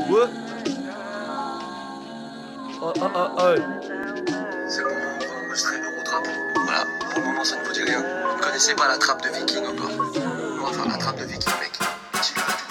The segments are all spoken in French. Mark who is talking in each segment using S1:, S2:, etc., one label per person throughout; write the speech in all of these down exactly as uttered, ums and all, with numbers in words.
S1: Ouais. Oh, oh, oh, oh.
S2: C'est bon, on va enregistrer le road rap. Voilà, pour le moment ça ne vous dit rien. Vous ne connaissez pas la trappe de Viking encore. On va faire la trappe de Viking, mec. Petit le rap.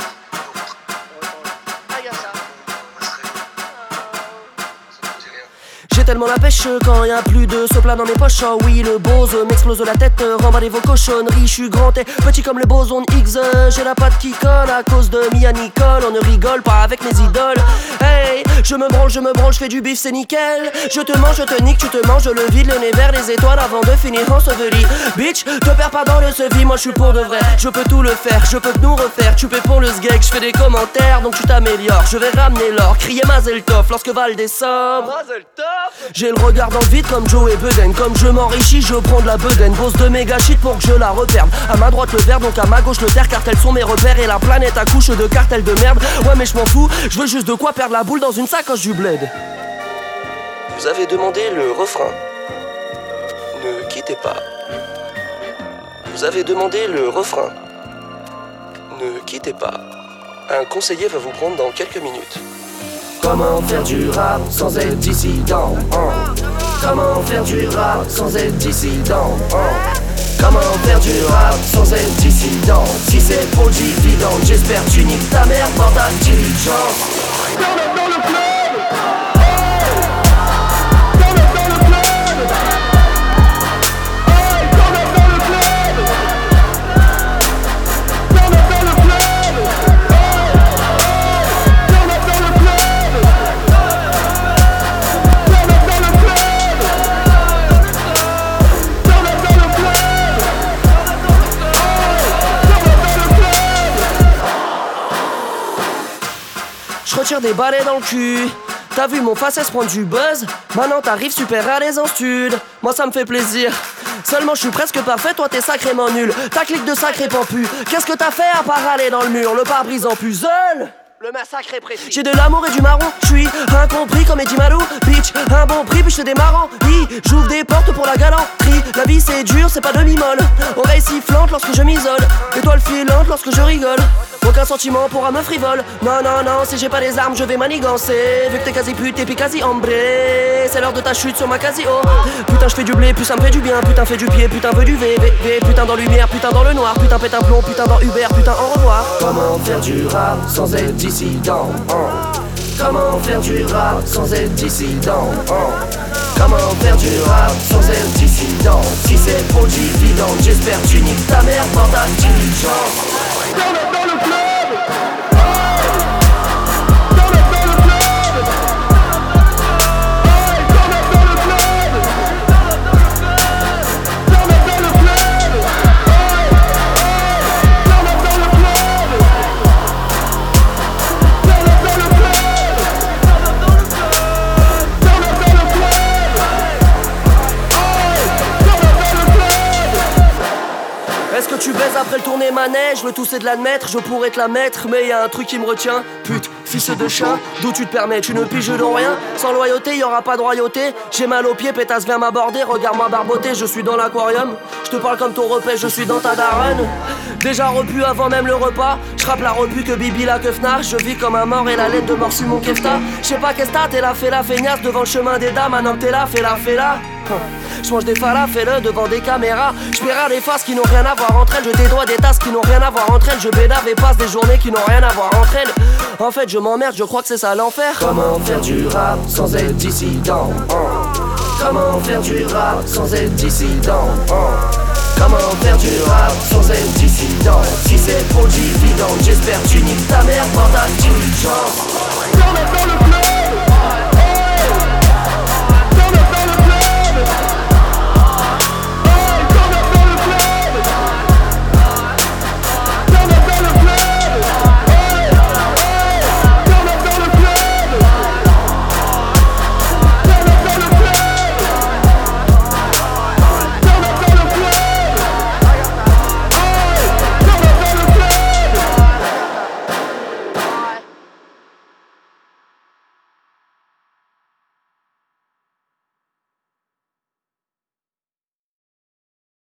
S3: J'ai tellement la pêche quand y a plus de sopla dans mes poches. Oh oui, le Bose m'explose la tête, remballez vos cochonneries. Je suis grand et petit comme le boson Higgs. J'ai la patte qui colle à cause de Mia Nicole. On ne rigole pas avec mes idoles. Hey, je me branle, je me branle, je fais du bif, c'est nickel. Je te mange, je te nique, tu te manges le vide, le nez vers les étoiles avant de finir enseveli. Bitch, te perds pas dans le sevi, moi je suis pour de vrai. Je peux tout le faire, je peux nous refaire. Tu paies pour le sgeg, je fais des commentaires donc tu t'améliores. Je vais ramener l'or, crier Mazel Tov lorsque Val des sobre.
S1: Mazel Tov.
S3: J'ai le regard dans le vide comme Joe et Beden. Comme je m'enrichis, je prends de la bedaine. Pose de méga shit pour que je la reperde. À ma droite le verre, donc à ma gauche le terre. Cartels sont mes repères et la planète accouche de cartels de merde. Ouais mais je m'en fous, je veux juste de quoi perdre la boule dans une sacoche du bled. Vous avez demandé le refrain. Ne quittez pas. Vous avez demandé le refrain. Ne quittez pas. Un conseiller va vous prendre dans quelques minutes. Comment faire du rap sans être dissident, hein? Comment faire du rap sans être dissident, hein? Comment faire du rap sans être dissident? Si c'est pour dividende, j'espère tu niques ta mère dans ta diligence. Dans le club. Je retire des balais dans le cul. T'as vu mon facesse prendre du buzz? Maintenant t'arrives super à l'aise en stud. Moi ça me fait plaisir. Seulement je suis presque parfait, toi t'es sacrément nul. Ta clique de sacré pampu. Qu'est-ce que t'as fait à part aller dans le mur? Le pare-brise en puzzle.
S1: Le massacre est précis.
S3: J'ai de l'amour et du marron, j'suis incompris comme Eddie Malou. Bitch, un bon prix puis j'te démarrant. Oui, j'ouvre des portes pour la galanterie. La vie c'est dur, c'est pas demi-molle. Oreille sifflante lorsque je m'isole. Étoile filante lorsque je rigole. Aucun sentiment pourra me frivole. Non, non, non, si j'ai pas les armes, je vais manigancer. Vu que t'es quasi pute et puis quasi ambré. C'est l'heure de ta chute sur ma Casio. Putain, je fais du blé, plus ça me fait du bien. Putain, fais du pied, putain, veux du V, V, V. Putain, dans lumière, putain, dans le noir. Putain, pète un plomb, putain, dans Uber, putain, au revoir. Comment faire du rap sans être dissident, hein? Comment faire du rap sans être dissident, hein? Comment faire du rap sans être dissident? Si c'est pour dividende, j'espère tu niques ta mère dans ta diligence. Dans le, dans le club. Est-ce que tu baises après le tourner manège? Le tout c'est de l'admettre, je pourrais te la mettre. Mais y'a un truc qui me retient. Pute, fils de chat, d'où tu te permets? Tu ne piges dans rien. Sans loyauté, y'aura pas de royauté. J'ai mal aux pieds, pétasse vient m'aborder. Regarde-moi barboter, je suis dans l'aquarium. Je te parle comme ton repère, je suis dans ta daronne. Déjà repu avant même le repas. Je rappe la repu que Bibi la keufnard. Je vis comme un mort et la lettre de mort sur mon kefta. Je sais pas qu'est-ce t'as, t'es là, fais la feignasse devant le chemin des dames. Maintenant que t'es là, fais la, fais la. Je mange des falafels devant des caméras. Je verrai des faces qui n'ont rien à voir entre elles. Je dédoie des tasses qui n'ont rien à voir entre elles. Je bédave et passe des journées qui n'ont rien à voir entre elles. En fait je m'emmerde, je crois que c'est ça l'enfer. Comment faire du rap sans être dissident, hein? Comment faire du rap sans être dissident, hein? Comment faire du rap sans être dissident? Si c'est pour dividende, j'espère tu niques ta mère dans ta diligence.